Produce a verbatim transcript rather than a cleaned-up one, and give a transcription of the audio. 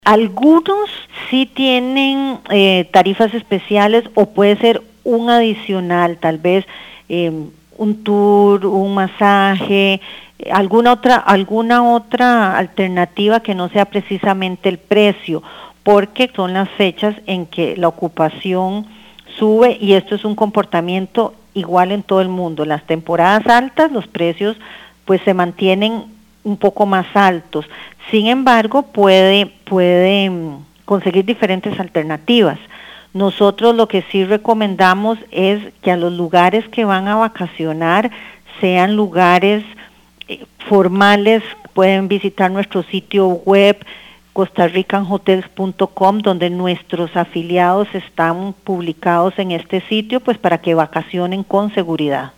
Algunos sí tienen eh, tarifas especiales o puede ser un adicional, tal vez eh, un tour, un masaje, alguna otra, alguna otra alternativa que no sea precisamente el precio, porque son las fechas en que la ocupación sube y esto es un comportamiento igual en todo el mundo. Las temporadas altas, los precios pues se mantienen un poco más altos. Sin embargo, puede, puede mm, conseguir diferentes alternativas. Nosotros lo que sí recomendamos es que a los lugares que van a vacacionar sean lugares eh, formales. Pueden visitar nuestro sitio web costa rican hotels punto com, donde nuestros afiliados están publicados en este sitio, pues para que vacacionen con seguridad.